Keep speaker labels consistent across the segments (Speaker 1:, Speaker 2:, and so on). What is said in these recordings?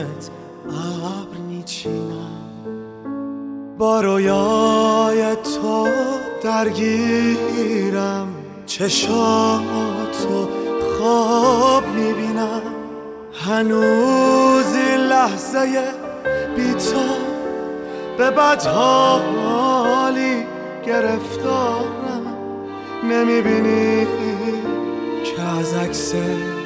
Speaker 1: چشمانت ابر میچینم، با رویای تو درگیرم، چشاتو خواب میبینم. هنوز این لحظه بی تو به بدحالی گرفتارم. نمیبینی که از عکست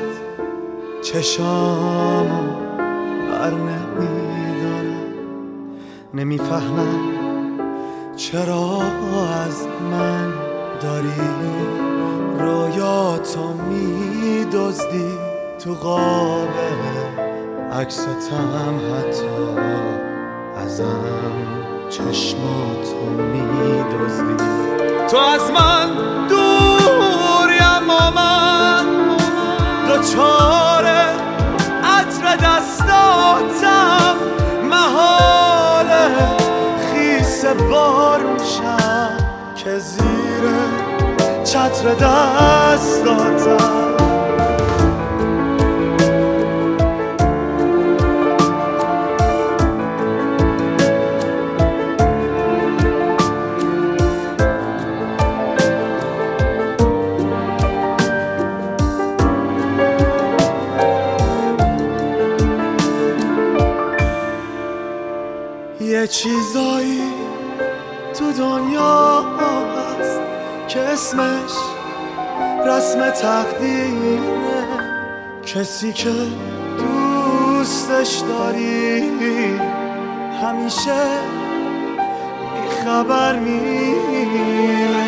Speaker 1: چشامو بر نمیدارم. نمیفهمم چرا از من داری رویاتو میدزدی، تو قاب عکستم حتی ازم چشماتو میدزدی. تو از من دوریم و من دوچار عطر دستاتم، محاله خیس بار میشم که زیر چتر دستاتم. یه چیزایی تو دنیا هست که اسمش رسم تقدیره. کسی که دوستش داری همیشه بیخبر میره.